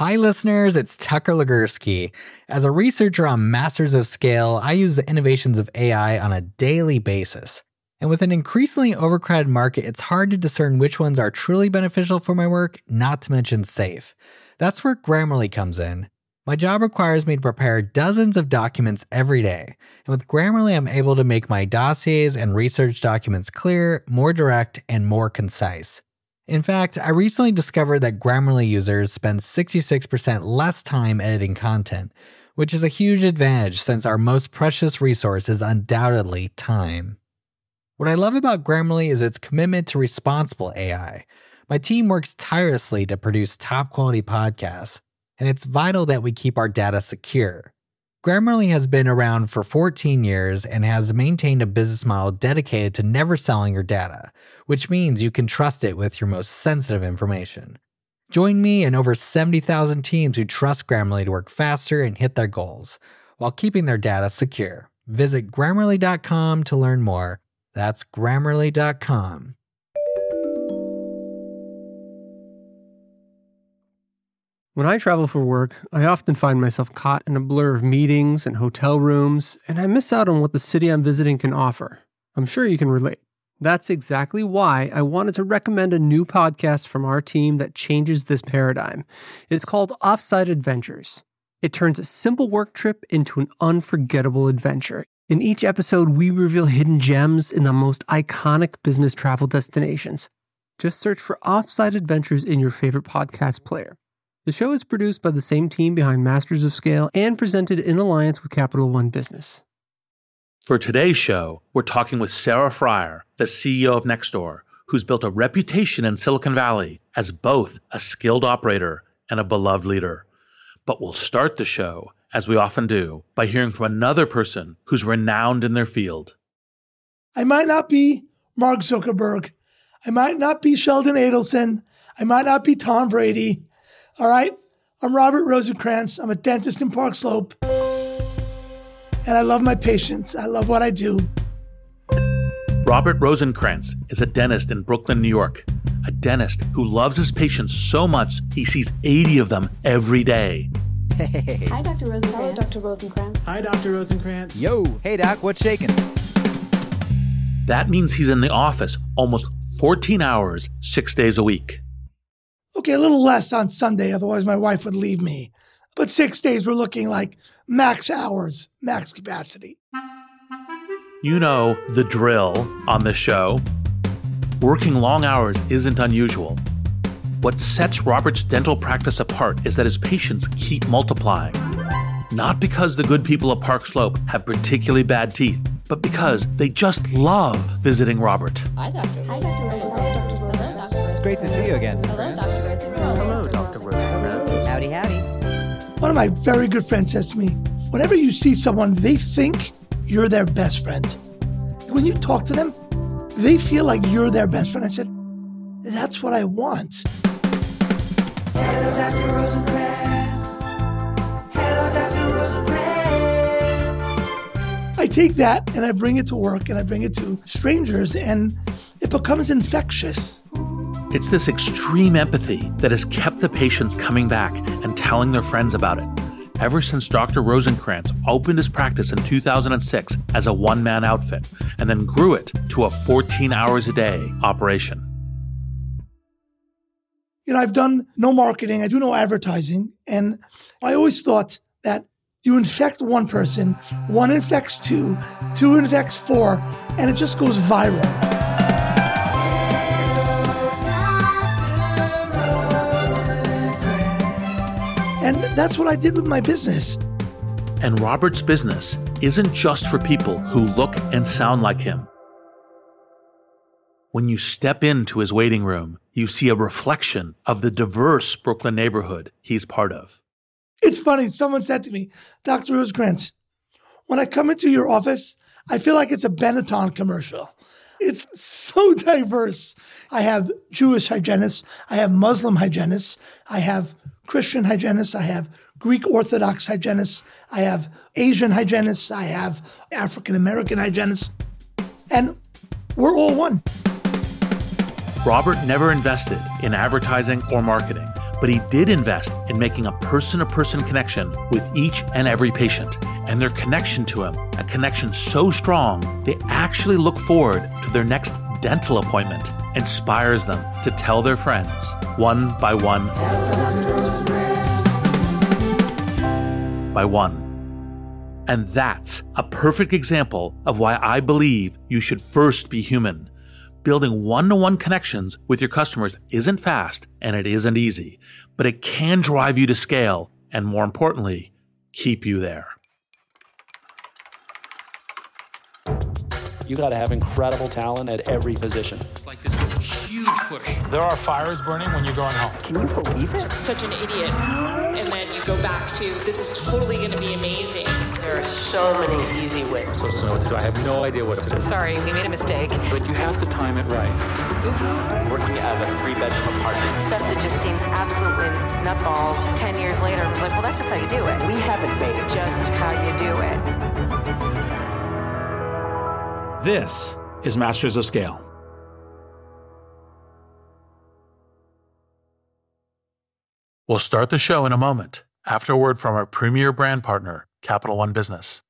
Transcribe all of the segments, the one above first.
Hi listeners, it's Tucker Legursky. As a researcher on Masters of Scale, I use the innovations of AI on a daily basis. And with an increasingly overcrowded market, it's hard to discern which ones are truly beneficial for my work, not to mention safe. That's where Grammarly comes in. My job requires me to prepare dozens of documents every day. And with Grammarly, I'm able to make my dossiers and research documents clear, more direct, and more concise. In fact, I recently discovered that Grammarly users spend 66% less time editing content, which is a huge advantage since our most precious resource is undoubtedly time. What I love about Grammarly is its commitment to responsible AI. My team works tirelessly to produce top-quality podcasts, and it's vital that we keep our data secure. Grammarly has been around for 14 years and has maintained a business model dedicated to never selling your data, which means you can trust it with your most sensitive information. Join me and over 70,000 teams who trust Grammarly to work faster and hit their goals, while keeping their data secure. Visit Grammarly.com to learn more. That's Grammarly.com. When I travel for work, I often find myself caught in a blur of meetings and hotel rooms, and I miss out on what the city I'm visiting can offer. I'm sure you can relate. That's exactly why I wanted to recommend a new podcast from our team that changes this paradigm. It's called Offsite Adventures. It turns a simple work trip into an unforgettable adventure. In each episode, we reveal hidden gems in the most iconic business travel destinations. Just search for Offsite Adventures in your favorite podcast player. The show is produced by the same team behind Masters of Scale and presented in alliance with Capital One Business. For today's show, we're talking with Sarah Friar, the CEO of Nextdoor, who's built a reputation in Silicon Valley as both a skilled operator and a beloved leader. But we'll start the show, as we often do, by hearing from another person who's renowned in their field. I might not be Mark Zuckerberg. I might not be Sheldon Adelson. I might not be Tom Brady. All right, I'm Robert Rosenkrantz. I'm a dentist in Park Slope. And I love my patients. I love what I do. Robert Rosenkrantz is a dentist in Brooklyn, New York. A dentist who loves his patients so much he sees 80 of them every day. Hey. Hi, Dr. Rosenkrantz. Hello, Dr. Rosenkrantz. Hi, Dr. Rosenkrantz. Yo, hey Doc, what's shaking? That means he's in the office almost 14 hours, 6 days a week. Okay, a little less on Sunday, otherwise my wife would leave me. But 6 days, we're looking like max hours, max capacity. You know the drill on this show. Working long hours isn't unusual. What sets Robert's dental practice apart is that his patients keep multiplying. Not because the good people of Park Slope have particularly bad teeth, but because they just love visiting Robert. Hi, Dr. Rosenkrantz. It's great to see you again. Hello, Dr. Rosenkrantz. Hello, Dr. Rosenkrantz. Howdy, howdy. One of my very good friends says to me, whenever you see someone, they think you're their best friend. When you talk to them, they feel like you're their best friend. I said, that's what I want. Hello, Dr. Rosenkrantz. Hello, Dr. Rosenkrantz. I take that and I bring it to work and I bring it to strangers and it becomes infectious. It's this extreme empathy that has kept the patients coming back and telling their friends about it. Ever since Dr. Rosenkrantz opened his practice in 2006 as a one-man outfit and then grew it to a 14 hours a day operation. You know, I've done no marketing, I do no advertising, and I always thought that you infect one person, one infects two, two infects four, and it just goes viral. And that's what I did with my business. And Robert's business isn't just for people who look and sound like him. When you step into his waiting room, you see a reflection of the diverse Brooklyn neighborhood he's part of. It's funny, someone said to me, Dr. Rosenkrantz, when I come into your office, I feel like it's a Benetton commercial. It's so diverse. I have Jewish hygienists, I have Muslim hygienists, I have Christian hygienists, I have Greek Orthodox hygienists, I have Asian hygienists, I have African American hygienists, and we're all one. Robert never invested in advertising or marketing, But he did invest in making a person-to-person connection with each and every patient. And their connection to him, a connection so strong, they actually look forward to their next dental appointment, inspires them to tell their friends, one by one, by one. And that's a perfect example of why I believe you should first be human. Building one-to-one connections with your customers isn't fast and it isn't easy, but it can drive you to scale and, more importantly, keep you there. You got to have incredible talent at every position. It's like this huge push. There are fires burning when you're going home. Can you believe it? Such an idiot. And then you go back to, this is totally going to be amazing. There are so many easy ways. I'm supposed to know what to do. I have no idea what to do. Sorry, we made a mistake. But you have to time it right. Oops. Working out of a 3-bedroom apartment. Stuff that just seems absolutely nutballs. 10 years later, I'm like, well, that's just how you do it. We haven't made it. Just how you do it. This is Masters of Scale. We'll start the show in a moment after a word from our premier brand partner, Capital One Business.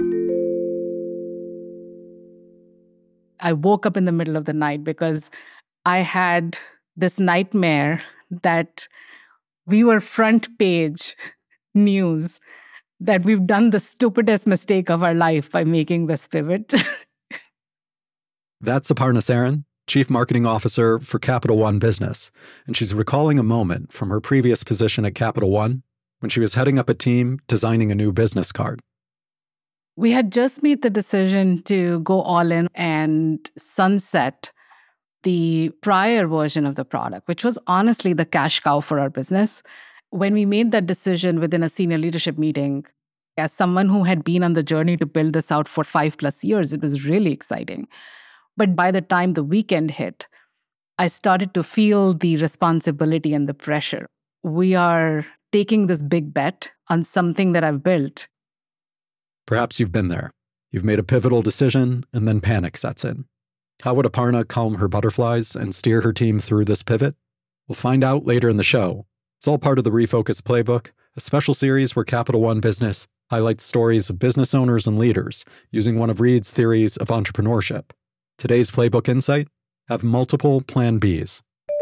I woke up in the middle of the night because I had this nightmare that we were front page news, that we've done the stupidest mistake of our life by making this pivot. That's Aparna Saran, Chief Marketing Officer for Capital One Business, and she's recalling a moment from her previous position at Capital One when she was heading up a team designing a new business card. We had just made the decision to go all in and sunset the prior version of the product, which was honestly the cash cow for our business. When we made that decision within a senior leadership meeting, as someone who had been on the journey to build this out for 5+ years, it was really exciting. But by the time the weekend hit, I started to feel the responsibility and the pressure. We are taking this big bet on something that I've built. Perhaps you've been there. You've made a pivotal decision, and then panic sets in. How would Aparna calm her butterflies and steer her team through this pivot? We'll find out later in the show. It's all part of the Refocus Playbook, a special series where Capital One Business highlights stories of business owners and leaders using one of Reid's theories of entrepreneurship. Today's Playbook Insight: have multiple Plan Bs.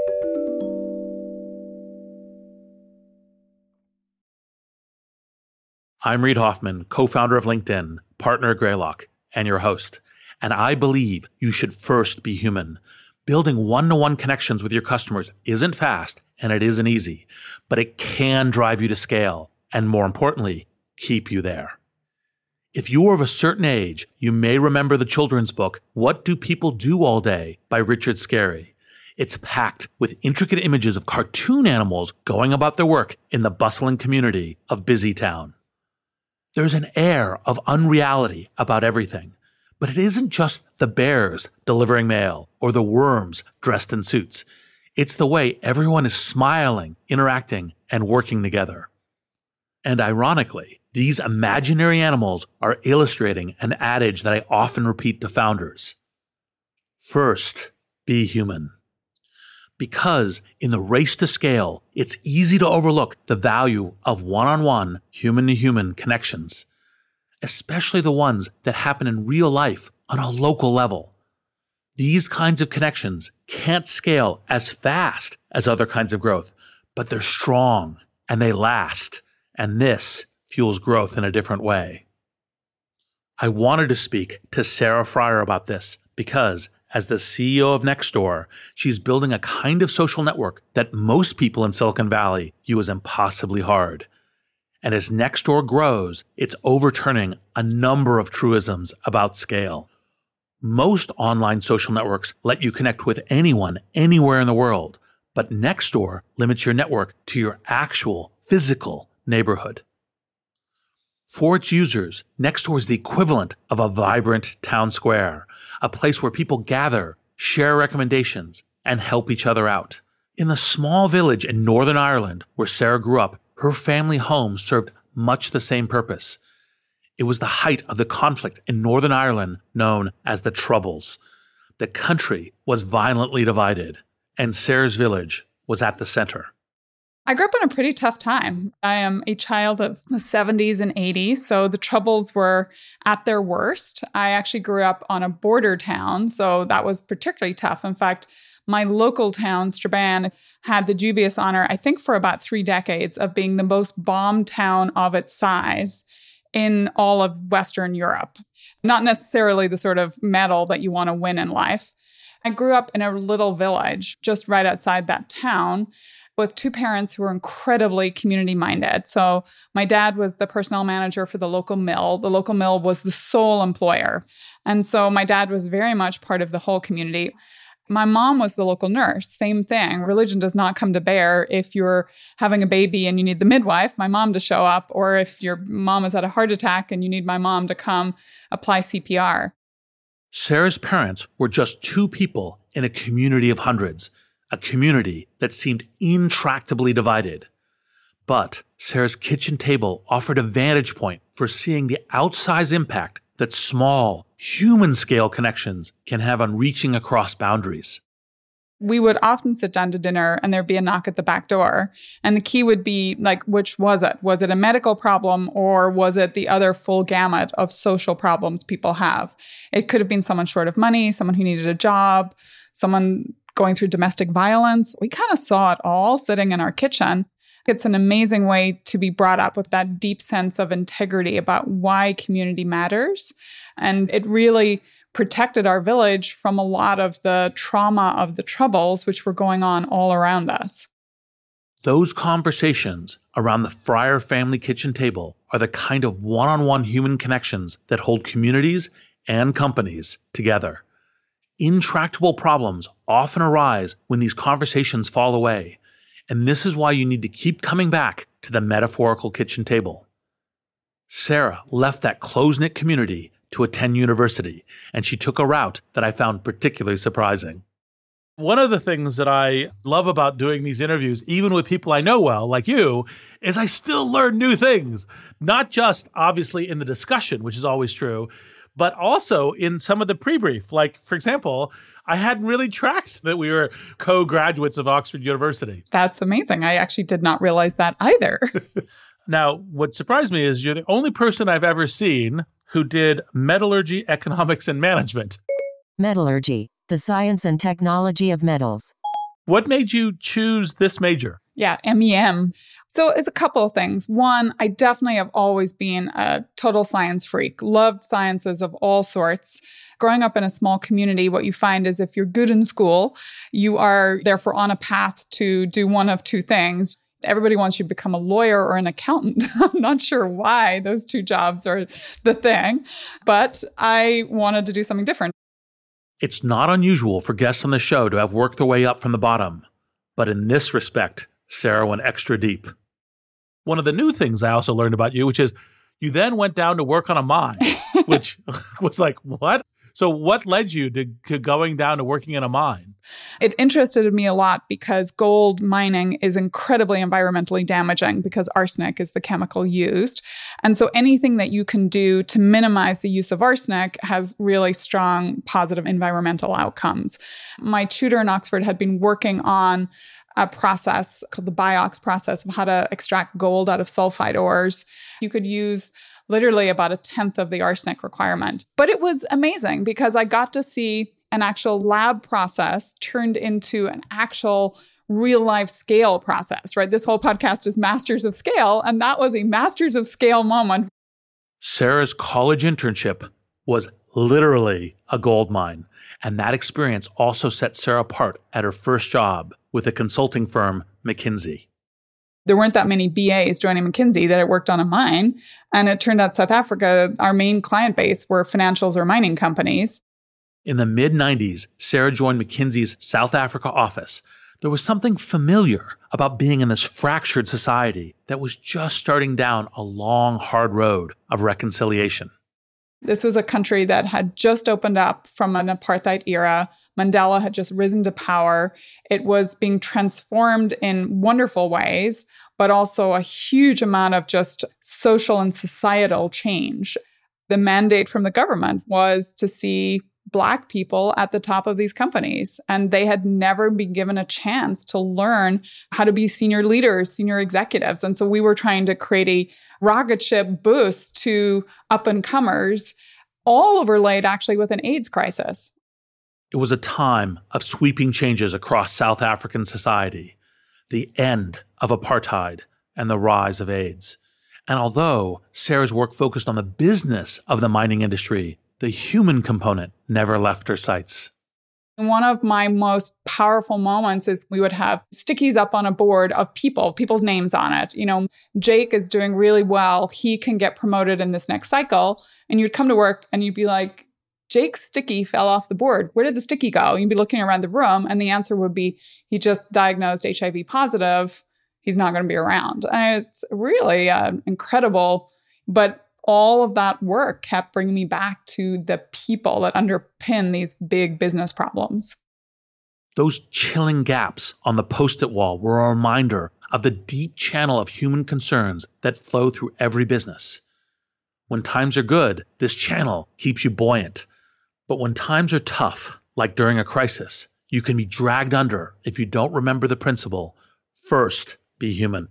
I'm Reid Hoffman, co-founder of LinkedIn, partner at Greylock, and your host. And I believe you should first be human. Building one-to-one connections with your customers isn't fast and it isn't easy, but it can drive you to scale and, more importantly, keep you there. If you are of a certain age, you may remember the children's book, What Do People Do All Day by Richard Scarry. It's packed with intricate images of cartoon animals going about their work in the bustling community of Busy Town. There's an air of unreality about everything, but it isn't just the bears delivering mail or the worms dressed in suits. It's the way everyone is smiling, interacting, and working together. And ironically, these imaginary animals are illustrating an adage that I often repeat to founders. First, be human. Because in the race to scale, it's easy to overlook the value of one-on-one, human-to-human connections, especially the ones that happen in real life on a local level. These kinds of connections can't scale as fast as other kinds of growth, but they're strong and they last, and this fuels growth in a different way. I wanted to speak to Sarah Friar about this because, as the CEO of Nextdoor, she's building a kind of social network that most people in Silicon Valley view as impossibly hard. And as Nextdoor grows, it's overturning a number of truisms about scale. Most online social networks let you connect with anyone, anywhere in the world, but Nextdoor limits your network to your actual physical neighborhood. For its users, Nextdoor is the equivalent of a vibrant town square, a place where people gather, share recommendations, and help each other out. In the small village in Northern Ireland where Sarah grew up, her family home served much the same purpose. It was the height of the conflict in Northern Ireland known as the Troubles. The country was violently divided, and Sarah's village was at the center. I grew up in a pretty tough time. I am a child of the 70s and 80s, so the troubles were at their worst. I actually grew up on a border town, so that was particularly tough. In fact, my local town, Strabane, had the dubious honor, I think for about 3 decades, of being the most bombed town of its size in all of Western Europe. Not necessarily the sort of medal that you want to win in life. I grew up in a little village just right outside that town with 2 parents who were incredibly community-minded. So my dad was the personnel manager for the local mill. The local mill was the sole employer. And so my dad was very much part of the whole community. My mom was the local nurse. Same thing. Religion does not come to bear if you're having a baby and you need the midwife, my mom, to show up, or if your mom has had a heart attack and you need my mom to come apply CPR. Sarah's parents were just 2 people in a community of hundreds, a community that seemed intractably divided. But Sarah's kitchen table offered a vantage point for seeing the outsized impact that small, human-scale connections can have on reaching across boundaries. We would often sit down to dinner and there'd be a knock at the back door. And the key would be, like, which was it? Was it a medical problem or was it the other full gamut of social problems people have? It could have been someone short of money, someone who needed a job, someone going through domestic violence. We kind of saw it all sitting in our kitchen. It's an amazing way to be brought up with that deep sense of integrity about why community matters. And it really protected our village from a lot of the trauma of the troubles which were going on all around us. Those conversations around the Fryer family kitchen table are the kind of one-on-one human connections that hold communities and companies together. Intractable problems often arise when these conversations fall away. And this is why you need to keep coming back to the metaphorical kitchen table. Sarah left that close-knit community to attend university, and she took a route that I found particularly surprising. One of the things that I love about doing these interviews, even with people I know well, like you, is I still learn new things, not just obviously in the discussion, which is always true, but also in some of the pre-brief. Like, for example, I hadn't really tracked that we were co-graduates of Oxford University. That's amazing. I actually did not realize that either. Now, what surprised me is you're the only person I've ever seen who did metallurgy, economics, and management. Metallurgy, the science and technology of metals. What made you choose this major? Yeah, MEM. So it's a couple of things. One, I definitely have always been a total science freak, loved sciences of all sorts. Growing up in a small community, what you find is if you're good in school, you are therefore on a path to do one of 2 things. Everybody wants you to become a lawyer or an accountant. I'm not sure why those 2 jobs are the thing, but I wanted to do something different. It's not unusual for guests on the show to have worked their way up from the bottom. But in this respect, Sarah went extra deep. One of the new things I also learned about you, which is you then went down to work on a mine, which was like, what? So what led you to going down to working in a mine? It interested me a lot because gold mining is incredibly environmentally damaging because arsenic is the chemical used. And so anything that you can do to minimize the use of arsenic has really strong positive environmental outcomes. My tutor in Oxford had been working on a process called the BIOX process of how to extract gold out of sulfide ores. You could use literally about 1/10 of the arsenic requirement. But it was amazing because I got to see an actual lab process turned into an actual real life scale process, right? This whole podcast is Masters of Scale, and that was a Masters of Scale moment. Sarah's college internship was literally a gold mine, and that experience also set Sarah apart at her first job with the consulting firm McKinsey. There weren't that many BAs joining McKinsey that had worked on a mine. And it turned out South Africa, our main client base were financials or mining companies. In the mid-90s, Sarah joined McKinsey's South Africa office. There was something familiar about being in this fractured society that was just starting down a long, hard road of reconciliation. This was a country that had just opened up from an apartheid era. Mandela had just risen to power. It was being transformed in wonderful ways, but also a huge amount of just social and societal change. The mandate from the government was to see Black people at the top of these companies, and they had never been given a chance to learn how to be senior leaders, senior executives. And so we were trying to create a rocket ship boost to up-and-comers, all overlaid actually with an AIDS crisis. It was a time of sweeping changes across South African society, the end of apartheid and the rise of AIDS. And although Sarah's work focused on the business of the mining industry, the human component never left her sights. One of my most powerful moments is we would have stickies up on a board of people's names on it. You know, Jake is doing really well. He can get promoted in this next cycle. And you'd come to work and you'd be like, Jake's sticky fell off the board. Where did the sticky go? You'd be looking around the room and the answer would be, he just diagnosed HIV positive. He's not going to be around. And it's really incredible. But all of that work kept bringing me back to the people that underpin these big business problems. Those chilling gaps on the Post-it wall were a reminder of the deep channel of human concerns that flow through every business. When times are good, this channel keeps you buoyant. But when times are tough, like during a crisis, you can be dragged under if you don't remember the principle, first, be human.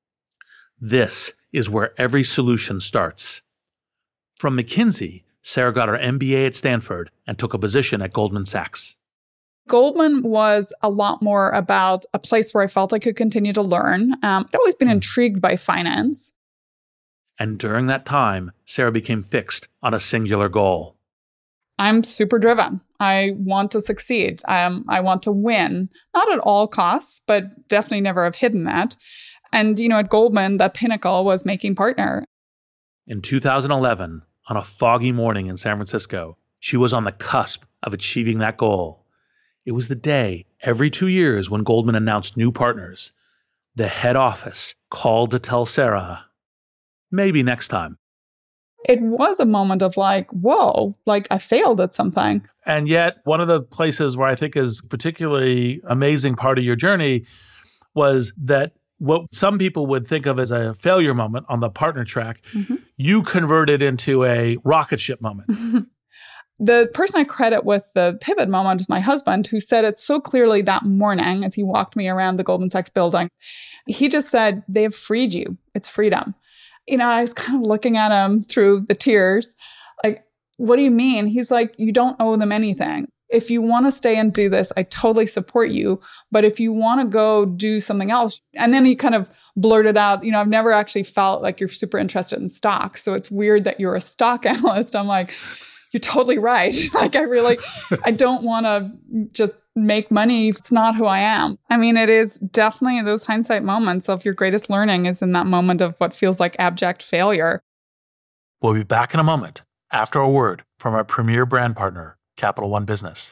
This is where every solution starts. From McKinsey, Sarah got her MBA at Stanford and took a position at Goldman Sachs. Goldman was a lot more about a place where I felt I could continue to learn. I'd always been intrigued by finance. And during that time, Sarah became fixed on a singular goal. I'm super driven. I want to succeed. I want to win, not at all costs, but definitely never have hidden that. And, you know, at Goldman, the pinnacle was making partner. In 2011, on a foggy morning in San Francisco, she was on the cusp of achieving that goal. It was the day every 2 years when Goldman announced new partners. The head office called to tell Sarah, maybe next time. It was a moment of like, whoa, like I failed at something. And yet, one of the places where I think is particularly amazing part of your journey was that what some people would think of as a failure moment on the partner track, you converted into a rocket ship moment. The person I credit with the pivot moment is my husband, who said it so clearly that morning as he walked me around the Goldman Sachs building. He just said, they've freed you. It's freedom. You know, I was kind of looking at him through the tears. Like, what do you mean? He's like, you don't owe them anything. If you want to stay and do this, I totally support you. But if you want to go do something else, and then he kind of blurted out, you know, I've never actually felt like you're super interested in stocks. So it's weird that you're a stock analyst. I'm like, you're totally right. Like, I don't want to just make money. It's not who I am. I mean, it is definitely those hindsight moments of your greatest learning is in that moment of what feels like abject failure. We'll be back in a moment after a word from our premier brand partner, Capital One Business.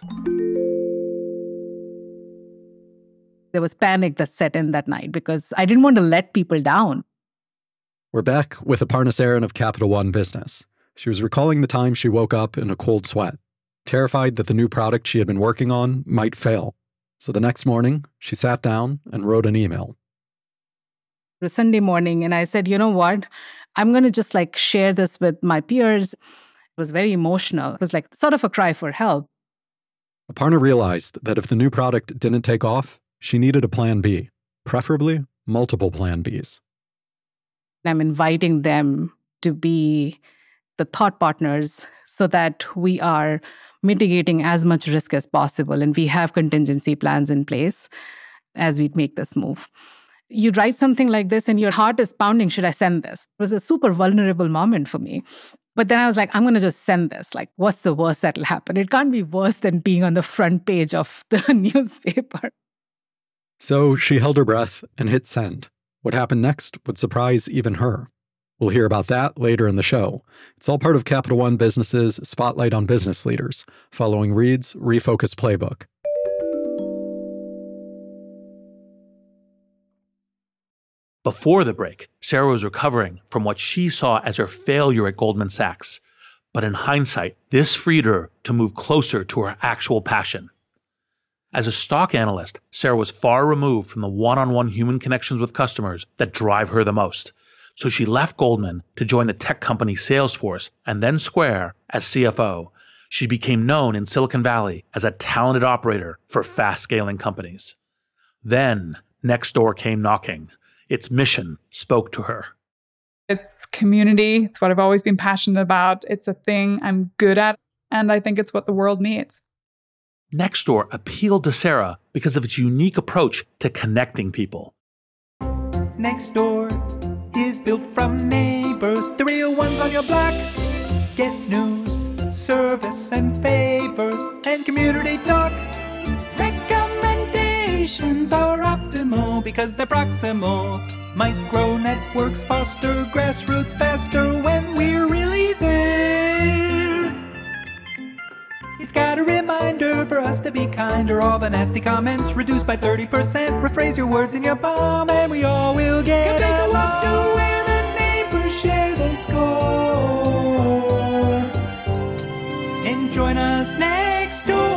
There was panic that set in that night because I didn't want to let people down. We're back with Aparna Saran of Capital One Business. She was recalling the time she woke up in a cold sweat, terrified that the new product she had been working on might fail. So the next morning, she sat down and wrote an email. It was Sunday morning, and I said, you know what? I'm going to just share this with my peers. It was very emotional. It was sort of a cry for help. Aparna realized that if the new product didn't take off, she needed a plan B, preferably multiple plan Bs. I'm inviting them to be the thought partners so that we are mitigating as much risk as possible and we have contingency plans in place as we make this move. You write something like this and your heart is pounding, should I send this? It was a super vulnerable moment for me. But then I was like, I'm going to just send this. What's the worst that'll happen? It can't be worse than being on the front page of the newspaper. So she held her breath and hit send. What happened next would surprise even her. We'll hear about that later in the show. It's all part of Capital One Business's Spotlight on Business Leaders, following Reed's Refocus Playbook. Before the break, Sarah was recovering from what she saw as her failure at Goldman Sachs. But in hindsight, this freed her to move closer to her actual passion. As a stock analyst, Sarah was far removed from the one-on-one human connections with customers that drive her the most. So she left Goldman to join the tech company Salesforce and then Square as CFO. she became known in Silicon Valley as a talented operator for fast-scaling companies. Then Nextdoor came knocking. Its mission spoke to her. It's community. It's what I've always been passionate about. It's a thing I'm good at, and I think it's what the world needs. Nextdoor appealed to Sarah because of its unique approach to connecting people. Nextdoor is built from neighbors, the real ones on your block. Get news, service, and favors, and community talk. Recommendations are optimal because they're proximal. Micro networks foster grassroots faster when we're really there. It's got a reminder for us to be kinder. All the nasty comments reduced by 30%. Rephrase your words in your palm and we all will get along. Take a walk to where the neighbors share the score. And join us next door.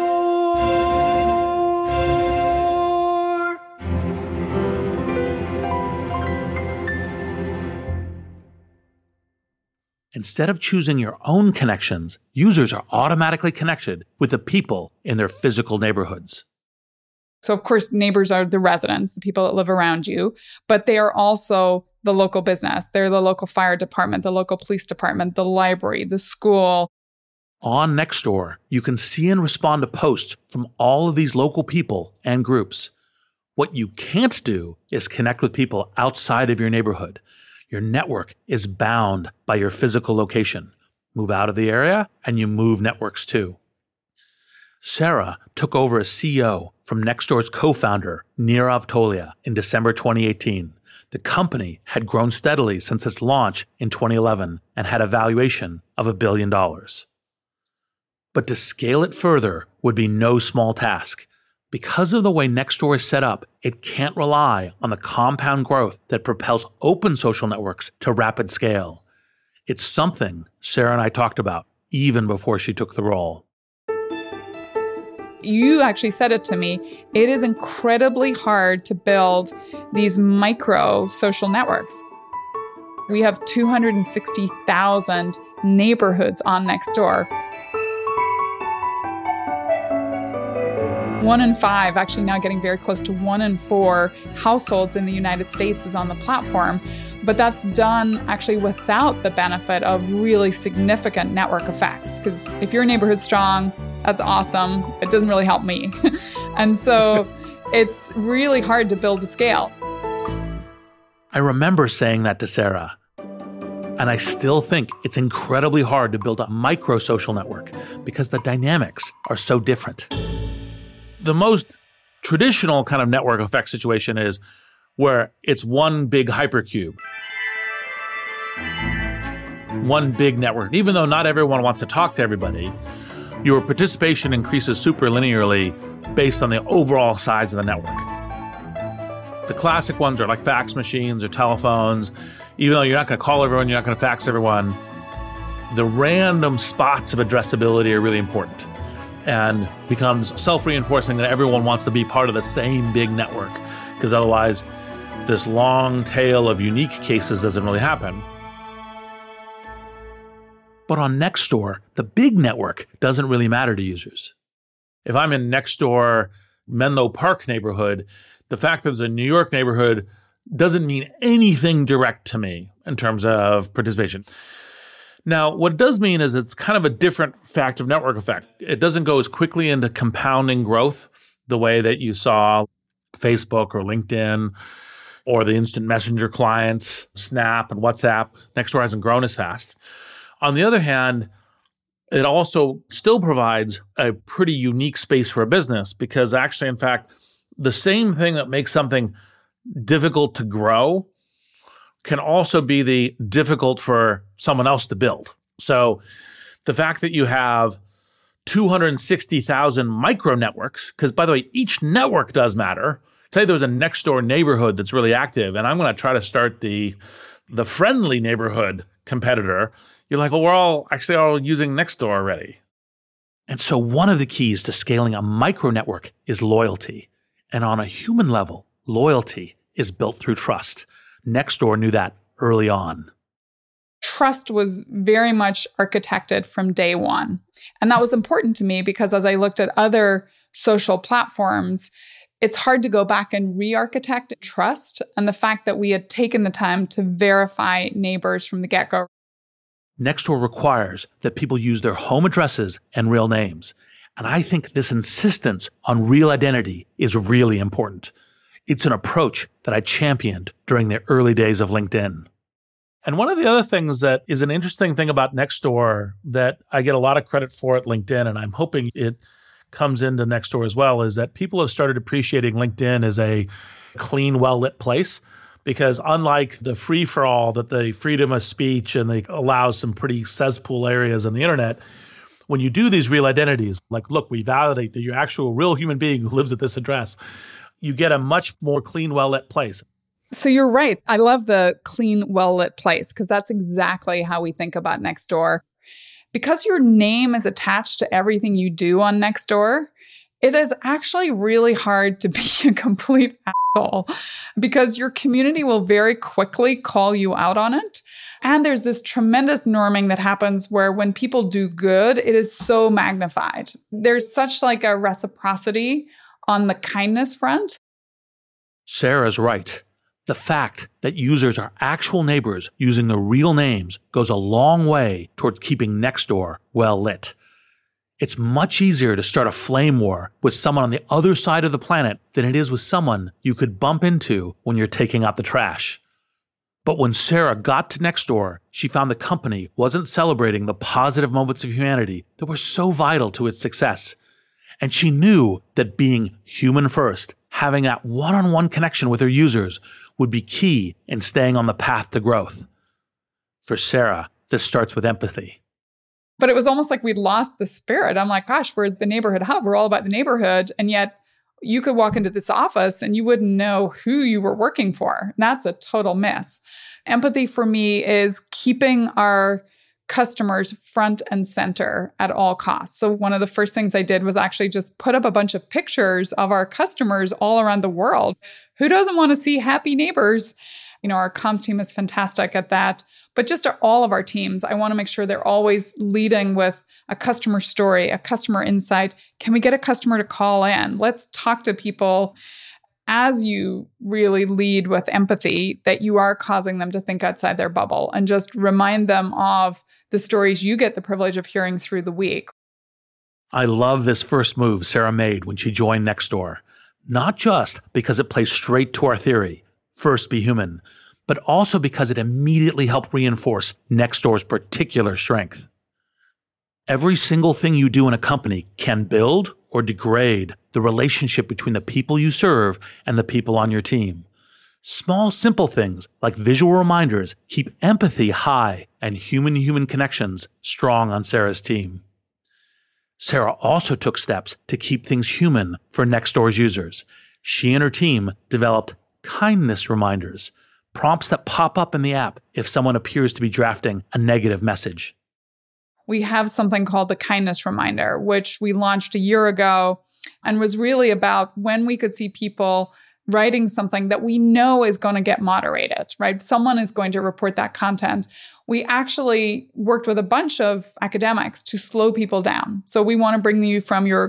Instead of choosing your own connections, users are automatically connected with the people in their physical neighborhoods. So, of course, neighbors are the residents, the people that live around you, but they are also the local business. They're the local fire department, the local police department, the library, the school. On Nextdoor, you can see and respond to posts from all of these local people and groups. What you can't do is connect with people outside of your neighborhood. Your network is bound by your physical location. Move out of the area and you move networks too. Sarah took over as CEO from Nextdoor's co-founder, Nirav Tolia, in December 2018. The company had grown steadily since its launch in 2011 and had a valuation of $1 billion. But to scale it further would be no small task. Because of the way Nextdoor is set up, it can't rely on the compound growth that propels open social networks to rapid scale. It's something Sarah and I talked about even before she took the role. You actually said it to me. It is incredibly hard to build these micro social networks. We have 260,000 neighborhoods on Nextdoor. 1 in 5, actually now getting very close to 1 in 4 households in the United States is on the platform. But that's done actually without the benefit of really significant network effects. Because if your neighborhood's strong, that's awesome. It doesn't really help me. And so it's really hard to build to scale. I remember saying that to Sarah. And I still think it's incredibly hard to build a micro social network because the dynamics are so different. The most traditional kind of network effect situation is where it's one big hypercube, one big network. Even though not everyone wants to talk to everybody, your participation increases super linearly based on the overall size of the network. The classic ones are like fax machines or telephones. Even though you're not going to call everyone, you're not going to fax everyone, the random spots of addressability are really important. And becomes self-reinforcing that everyone wants to be part of the same big network, because otherwise this long tail of unique cases doesn't really happen. But on Nextdoor, the big network doesn't really matter to users. If I'm in Nextdoor Menlo Park neighborhood, the fact that it's a New York neighborhood doesn't mean anything direct to me in terms of participation. Now, what it does mean is it's kind of a different fact of network effect. It doesn't go as quickly into compounding growth the way that you saw Facebook or LinkedIn or the instant messenger clients, Snap and WhatsApp. Nextdoor hasn't grown as fast. On the other hand, it also still provides a pretty unique space for a business because actually, in fact, the same thing that makes something difficult to grow can also be the difficult for someone else to build. So the fact that you have 260,000 micro networks, because by the way, each network does matter. Say there's a Nextdoor neighborhood that's really active, and I'm going to try to start the friendly neighborhood competitor. You're like, well, we're all using Nextdoor already. And so one of the keys to scaling a micro network is loyalty. And on a human level, loyalty is built through trust. Nextdoor knew that early on. trust was very much architected from day one. And that was important to me because as I looked at other social platforms, it's hard to go back and re-architect trust. And the fact that we had taken the time to verify neighbors from the get-go. Nextdoor requires that people use their home addresses and real names. And I think this insistence on real identity is really important. It's an approach that I championed during the early days of LinkedIn. And one of the other things that is an interesting thing about Nextdoor that I get a lot of credit for at LinkedIn, and I'm hoping it comes into Nextdoor as well, is that people have started appreciating LinkedIn as a clean, well-lit place. Because unlike the free-for-all that the freedom of speech and they allow some pretty cesspool areas on the internet, when you do these real identities, like, look, we validate that you're actual real human being who lives at this address, you get a much more clean, well-lit place. So you're right. I love the clean, well-lit place because that's exactly how we think about Nextdoor. Because your name is attached to everything you do on Nextdoor, it is actually really hard to be a complete asshole because your community will very quickly call you out on it. And there's this tremendous norming that happens where when people do good, it is so magnified. There's such like a reciprocity on the kindness front. Sarah's right. The fact that users are actual neighbors using their real names goes a long way towards keeping Nextdoor well lit. It's much easier to start a flame war with someone on the other side of the planet than it is with someone you could bump into when you're taking out the trash. But when Sarah got to Nextdoor, she found the company wasn't celebrating the positive moments of humanity that were so vital to its success. And she knew that being human first, having that one-on-one connection with her users, would be key in staying on the path to growth. For Sarah, this starts with empathy. But it was almost like we'd lost the spirit. I'm like, gosh, we're the neighborhood hub. We're all about the neighborhood. And yet you could walk into this office and you wouldn't know who you were working for. That's a total miss. Empathy for me is keeping our customers front and center at all costs. So one of the first things I did was actually just put up a bunch of pictures of our customers all around the world. Who doesn't want to see happy neighbors? You know, our comms team is fantastic at that. But just all of our teams, I want to make sure they're always leading with a customer story, a customer insight. Can we get a customer to call in? Let's talk to people. As you really lead with empathy, that you are causing them to think outside their bubble and just remind them of the stories you get the privilege of hearing through the week. I love this first move Sarah made when she joined Nextdoor. Not just because it plays straight to our theory, first be human, but also because it immediately helped reinforce Nextdoor's particular strength. Every single thing you do in a company can build or degrade the relationship between the people you serve and the people on your team. Small, simple things like visual reminders keep empathy high and human-to-human connections strong on Sarah's team. Sarah also took steps to keep things human for Nextdoor's users. She and her team developed kindness reminders, prompts that pop up in the app if someone appears to be drafting a negative message. We have something called the kindness reminder, which we launched a year ago and was really about when we could see people writing something that we know is going to get moderated, right? Someone is going to report that content. We actually worked with a bunch of academics to slow people down. So we want to bring you from your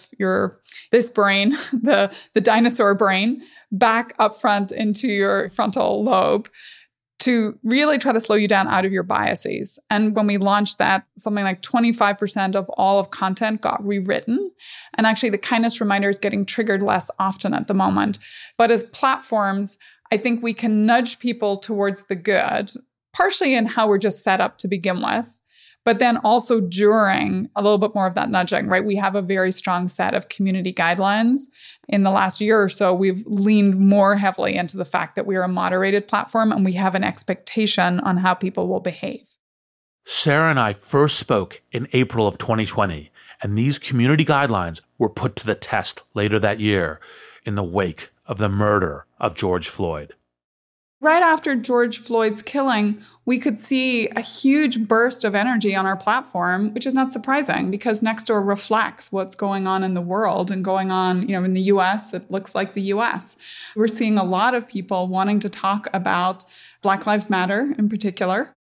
this brain, the dinosaur brain, back up front into your frontal lobe to really try to slow you down out of your biases. And when we launched that, something like 25% of all of content got rewritten. And actually the kindness reminder is getting triggered less often at the moment. But as platforms, I think we can nudge people towards the good, partially in how we're just set up to begin with, but then also during a little bit more of that nudging, right? We have a very strong set of community guidelines. In the last year or so, we've leaned more heavily into the fact that we are a moderated platform and we have an expectation on how people will behave. Sarah and I first spoke in April of 2020, and these community guidelines were put to the test later that year in the wake of the murder of George Floyd. Right after George Floyd's killing, we could see a huge burst of energy on our platform, which is not surprising because Nextdoor reflects what's going on in the world and going on, in the US. It looks like the US. We're seeing a lot of people wanting to talk about Black Lives Matter in particular.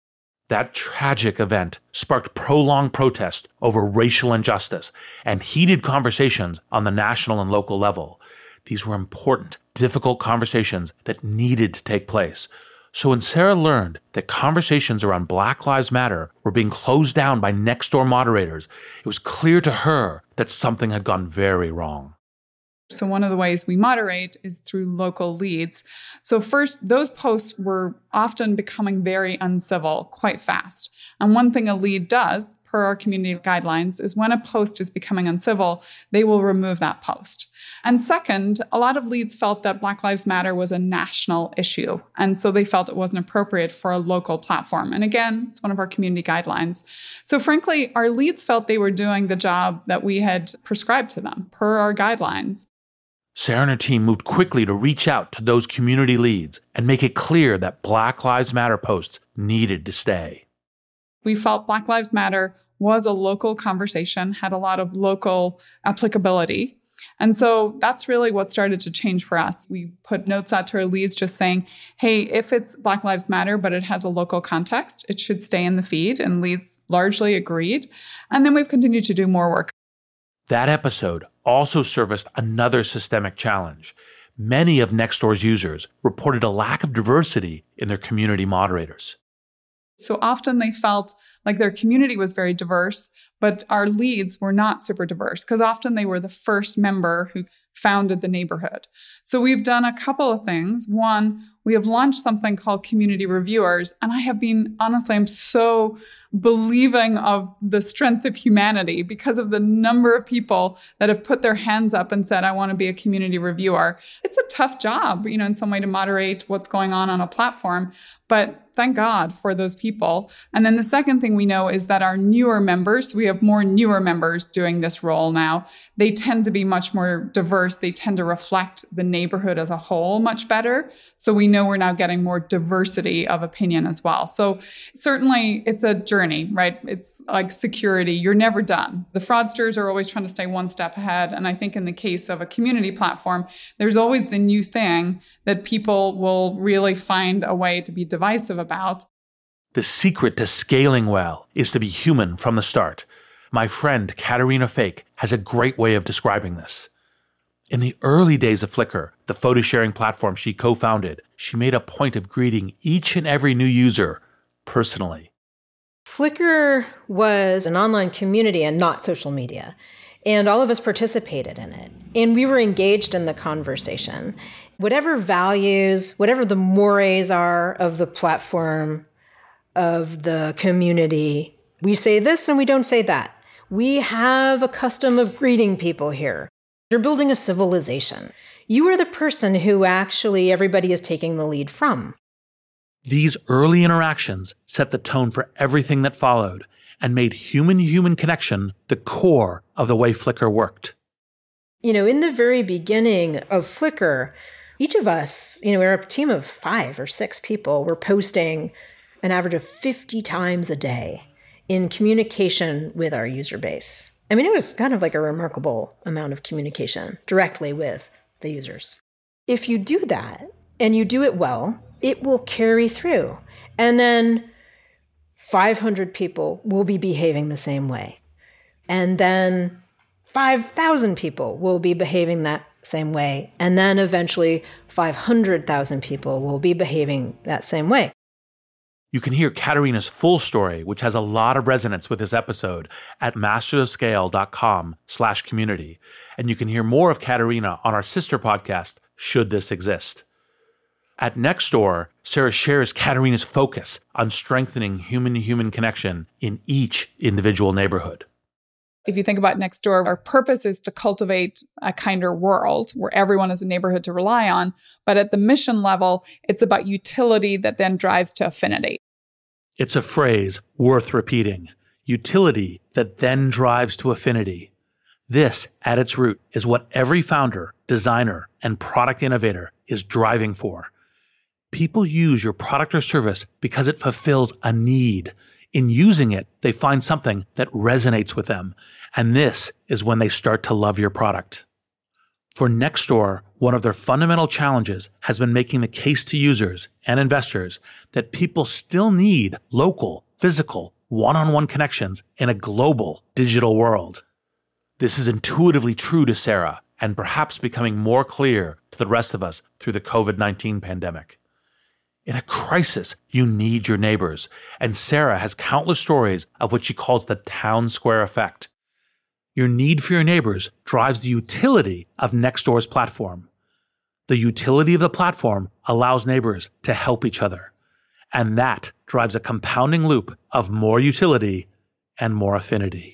That tragic event sparked prolonged protest over racial injustice and heated conversations on the national and local level. These were important, difficult conversations that needed to take place. So when Sarah learned that conversations around Black Lives Matter were being closed down by Nextdoor moderators, it was clear to her that something had gone very wrong. So one of the ways we moderate is through local leads. So first, those posts were often becoming very uncivil quite fast. And one thing a lead does, per our community guidelines, is when a post is becoming uncivil, they will remove that post. And second, a lot of leads felt that Black Lives Matter was a national issue. And so they felt it wasn't appropriate for a local platform. And again, it's one of our community guidelines. So frankly, our leads felt they were doing the job that we had prescribed to them per our guidelines. Sarah and her team moved quickly to reach out to those community leads and make it clear that Black Lives Matter posts needed to stay. We felt Black Lives Matter was a local conversation, had a lot of local applicability. And so that's really what started to change for us. We put notes out to our leads just saying, hey, if it's Black Lives Matter, but it has a local context, it should stay in the feed. And leads largely agreed. And then we've continued to do more work. That episode also serviced another systemic challenge. Many of Nextdoor's users reported a lack of diversity in their community moderators. So often they felt like their community was very diverse, but our leads were not super diverse because often they were the first member who founded the neighborhood. So we've done a couple of things. One, we have launched something called Community Reviewers. And I have been, honestly, I'm so believing of the strength of humanity because of the number of people that have put their hands up and said, I want to be a community reviewer. It's a tough job, in some way to moderate what's going on a platform. But thank God for those people. And then the second thing we know is that our newer members, we have more newer members doing this role now, they tend to be much more diverse. They tend to reflect the neighborhood as a whole much better. So we know we're now getting more diversity of opinion as well. So certainly it's a journey, right? It's like security. You're never done. The fraudsters are always trying to stay one step ahead. And I think in the case of a community platform, there's always the new thing that people will really find a way to be divisive about. The secret to scaling well is to be human from the start. My friend Katerina Fake has a great way of describing this. In the early days of Flickr, the photo sharing platform she co-founded, she made a point of greeting each and every new user personally. Flickr was an online community and not social media. And all of us participated in it. And we were engaged in the conversation. Whatever values, whatever the mores are of the platform, of the community, we say this and we don't say that. We have a custom of greeting people here. You're building a civilization. You are the person who actually everybody is taking the lead from. These early interactions set the tone for everything that followed and made human-human connection the core of the way Flickr worked. In the very beginning of Flickr, each of us, we're a team of 5 or 6 people. We're posting an average of 50 times a day in communication with our user base. I mean, it was kind of like a remarkable amount of communication directly with the users. If you do that and you do it well, it will carry through. And then 500 people will be behaving the same way. And then 5,000 people will be behaving that same way. And then eventually 500,000 people will be behaving that same way. You can hear Katerina's full story, which has a lot of resonance with this episode, at mastersofscale.com/community. And you can hear more of Katerina on our sister podcast, Should This Exist? At Nextdoor, Sarah shares Katerina's focus on strengthening human-to-human connection in each individual neighborhood. If you think about Nextdoor, our purpose is to cultivate a kinder world where everyone is a neighborhood to rely on. But at the mission level, it's about utility that then drives to affinity. It's a phrase worth repeating. Utility that then drives to affinity. This, at its root, is what every founder, designer, and product innovator is driving for. People use your product or service because it fulfills a need. In using it, they find something that resonates with them, and this is when they start to love your product. For Nextdoor, one of their fundamental challenges has been making the case to users and investors that people still need local, physical, one-on-one connections in a global digital world. This is intuitively true to Sarah and perhaps becoming more clear to the rest of us through the COVID-19 pandemic. In a crisis, you need your neighbors, and Sarah has countless stories of what she calls the town square effect. Your need for your neighbors drives the utility of Nextdoor's platform. The utility of the platform allows neighbors to help each other, and that drives a compounding loop of more utility and more affinity.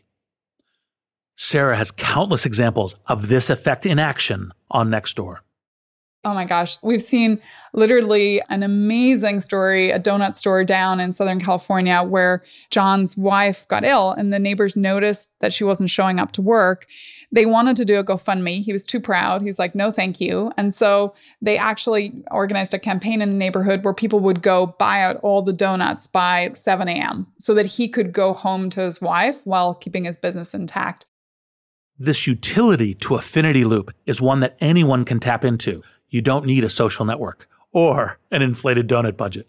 Sarah has countless examples of this effect in action on Nextdoor. Oh my gosh, we've seen literally an amazing story, a donut store down in Southern California where John's wife got ill and the neighbors noticed that she wasn't showing up to work. They wanted to do a GoFundMe. He was too proud. He's like, no, thank you. And so they actually organized a campaign in the neighborhood where people would go buy out all the donuts by 7 a.m. so that he could go home to his wife while keeping his business intact. This utility to affinity loop is one that anyone can tap into. You don't need a social network or an inflated donut budget.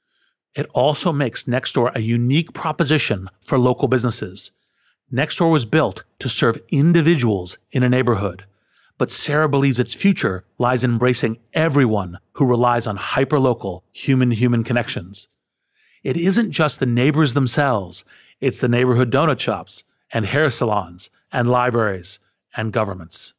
It also makes Nextdoor a unique proposition for local businesses. Nextdoor was built to serve individuals in a neighborhood, but Sarah believes its future lies in embracing everyone who relies on hyperlocal human-to-human connections. It isn't just the neighbors themselves, it's the neighborhood donut shops and hair salons and libraries and governments.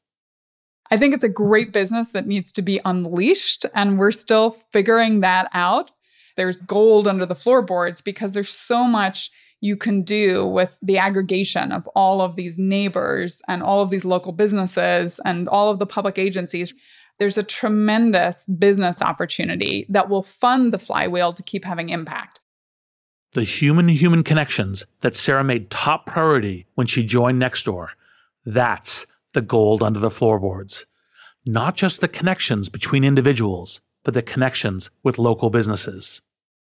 I think it's a great business that needs to be unleashed, and we're still figuring that out. There's gold under the floorboards because there's so much you can do with the aggregation of all of these neighbors and all of these local businesses and all of the public agencies. There's a tremendous business opportunity that will fund the flywheel to keep having impact. The human-to-human connections that Sarah made top priority when she joined Nextdoor, that's the gold under the floorboards. Not just the connections between individuals, but the connections with local businesses.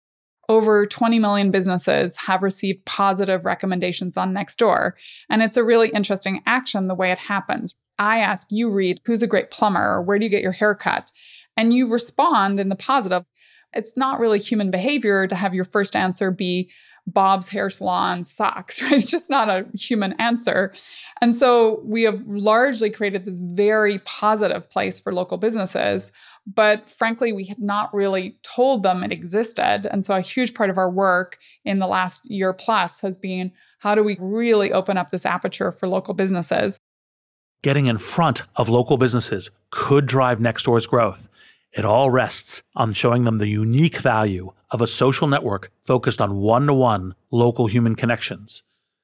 Over 20 million businesses have received positive recommendations on Nextdoor, and it's a really interesting action the way it happens. I ask you, Reed, who's a great plumber, or where do you get your hair cut? And you respond in the positive. It's not really human behavior to have your first answer be Bob's Hair Salon sucks, right? It's just not a human answer. And so we have largely created this very positive place for local businesses, but frankly, we had not really told them it existed. And so a huge part of our work in the last year plus has been, how do we really open up this aperture for local businesses? Getting in front of local businesses could drive Nextdoor's growth. It all rests on showing them the unique value of a social network focused on one-to-one local human connections.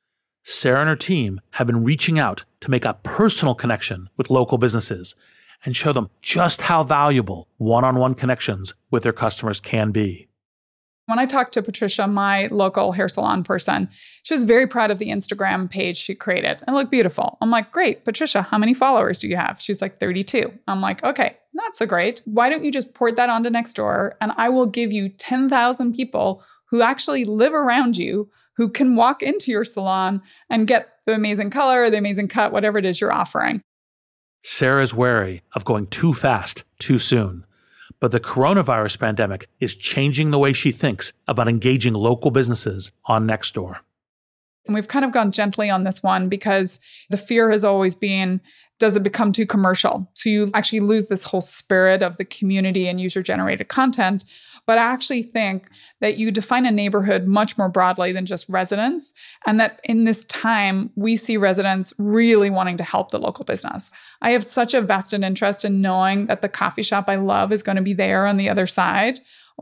Sarah and her team have been reaching out to make a personal connection with local businesses and show them just how valuable one-on-one connections with their customers can be. When I talked to Patricia, my local hair salon person, she was very proud of the Instagram page she created. It looked beautiful. I'm like, great, Patricia, how many followers do you have? She's like, 32. I'm like, okay, not so great. Why don't you just port that onto Nextdoor and I will give you 10,000 people who actually live around you, who can walk into your salon and get the amazing color, the amazing cut, whatever it is you're offering. Sarah is wary of going too fast, too soon. But the coronavirus pandemic is changing the way she thinks about engaging local businesses on Nextdoor. And we've kind of gone gently on this one because the fear has always been, does it become too commercial? So you actually lose this whole spirit of the community and user-generated content. But I actually think that you define a neighborhood much more broadly than just residents, and that in this time, we see residents really wanting to help the local business. I have such a vested interest in knowing that the coffee shop I love is going to be there on the other side,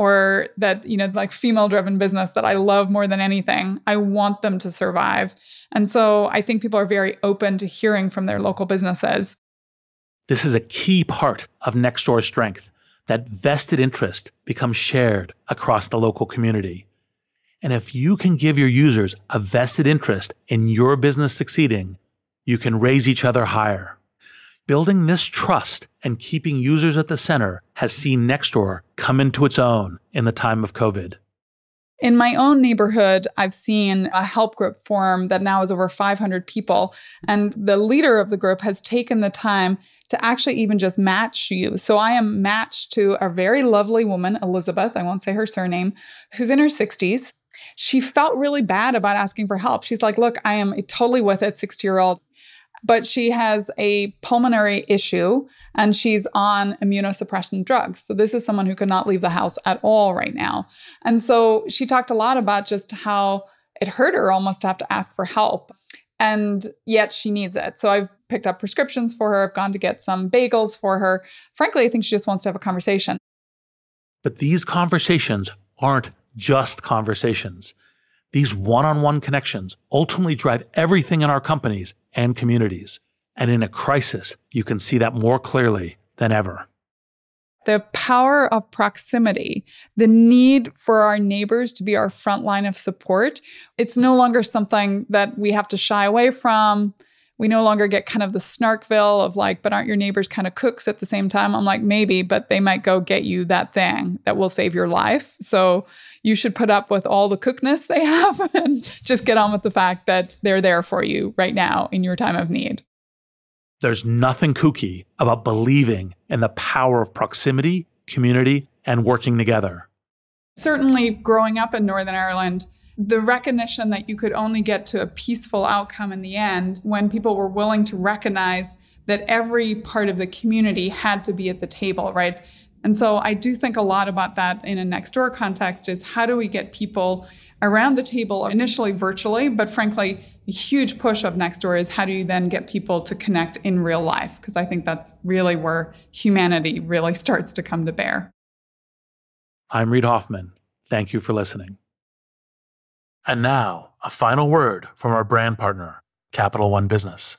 or that, like female-driven business that I love more than anything. I want them to survive. And so I think people are very open to hearing from their local businesses. This is a key part of Nextdoor's strength. That vested interest becomes shared across the local community. And if you can give your users a vested interest in your business succeeding, you can raise each other higher. Building this trust and keeping users at the center has seen Nextdoor come into its own in the time of COVID. In my own neighborhood, I've seen a help group form that now is over 500 people. And the leader of the group has taken the time to actually even just match you. So I am matched to a very lovely woman, Elizabeth, I won't say her surname, who's in her 60s. She felt really bad about asking for help. She's like, look, I am totally with it, 60-year-old, but she has a pulmonary issue and she's on immunosuppressant drugs. So this is someone who could not leave the house at all right now. And so she talked a lot about just how it hurt her almost to have to ask for help. And yet she needs it. So I've picked up prescriptions for her. I've gone to get some bagels for her. Frankly, I think she just wants to have a conversation. But these conversations aren't just conversations. These one-on-one connections ultimately drive everything in our companies and communities. And in a crisis, you can see that more clearly than ever. The power of proximity, the need for our neighbors to be our front line of support, it's no longer something that we have to shy away from. We no longer get kind of the snarkville of like, but aren't your neighbors kind of cooks at the same time? I'm like, maybe, but they might go get you that thing that will save your life. So you should put up with all the cookness they have and just get on with the fact that they're there for you right now in your time of need. There's nothing kooky about believing in the power of proximity, community, and working together. Certainly growing up in Northern Ireland, the recognition that you could only get to a peaceful outcome in the end when people were willing to recognize that every part of the community had to be at the table, right? And so I do think a lot about that in a Nextdoor context is how do we get people around the table initially virtually, but frankly, a huge push of Nextdoor is how do you then get people to connect in real life? Because I think that's really where humanity really starts to come to bear. I'm Reid Hoffman. Thank you for listening. And now, a final word from our brand partner, Capital One Business.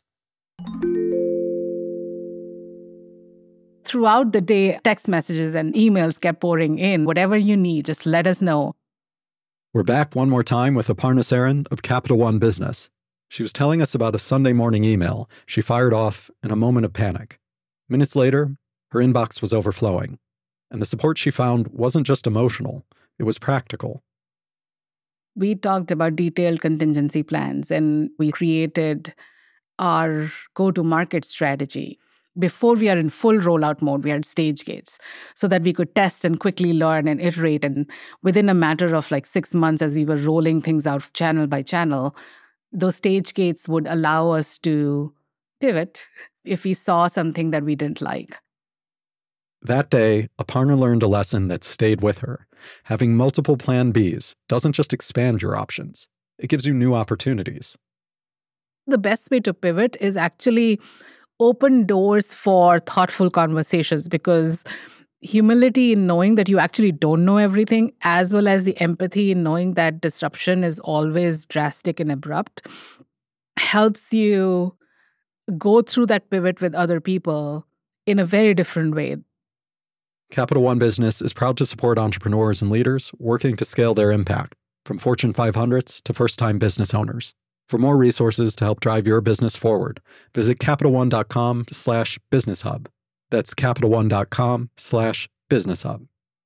Throughout the day, text messages and emails kept pouring in. Whatever you need, just let us know. We're back one more time with Aparna Saran of Capital One Business. She was telling us about a Sunday morning email she fired off in a moment of panic. Minutes later, her inbox was overflowing. And the support she found wasn't just emotional, it was practical. We talked about detailed contingency plans and we created our go-to-market strategy. Before we are in full rollout mode, we had stage gates so that we could test and quickly learn and iterate. And within a matter of like 6 months, as we were rolling things out channel by channel, those stage gates would allow us to pivot if we saw something that we didn't like. That day, Aparna learned a lesson that stayed with her. Having multiple plan Bs doesn't just expand your options. It gives you new opportunities. The best way to pivot is actually open doors for thoughtful conversations, because humility in knowing that you actually don't know everything, as well as the empathy in knowing that disruption is always drastic and abrupt, helps you go through that pivot with other people in a very different way. Capital One Business is proud to support entrepreneurs and leaders working to scale their impact, from Fortune 500s to first-time business owners. For more resources to help drive your business forward, visit CapitalOne.com/BusinessHub. That's CapitalOne.com/BusinessHub.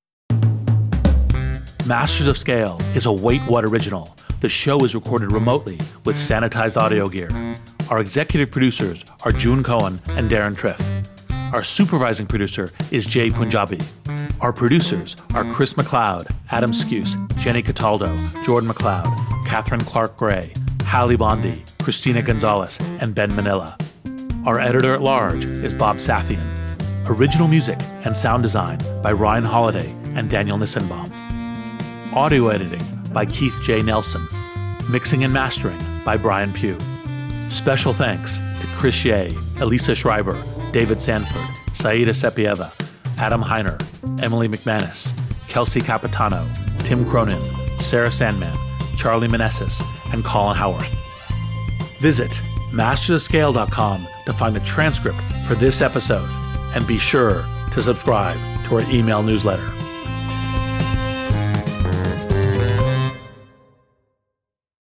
Masters of Scale is a Wait What original. The show is recorded remotely with sanitized audio gear. Our executive producers are June Cohen and Darren Triff. Our supervising producer is Jay Punjabi. Our producers are Chris McLeod, Adam Skuse, Jenny Cataldo, Jordan McLeod, Catherine Clark-Gray, Hallie Bondi, Christina Gonzalez, and Ben Manila. Our editor-at-large is Bob Safian. Original music and sound design by Ryan Holiday and Daniel Nissenbaum. Audio editing by Keith J. Nelson. Mixing and mastering by Brian Pugh. Special thanks to Chris Ye, Elisa Schreiber, David Sanford, Saida Sepieva, Adam Heiner, Emily McManus, Kelsey Capitano, Tim Cronin, Sarah Sandman, Charlie Manessis, and Colin Howarth. Visit mastersofscale.com to find the transcript for this episode, and be sure to subscribe to our email newsletter.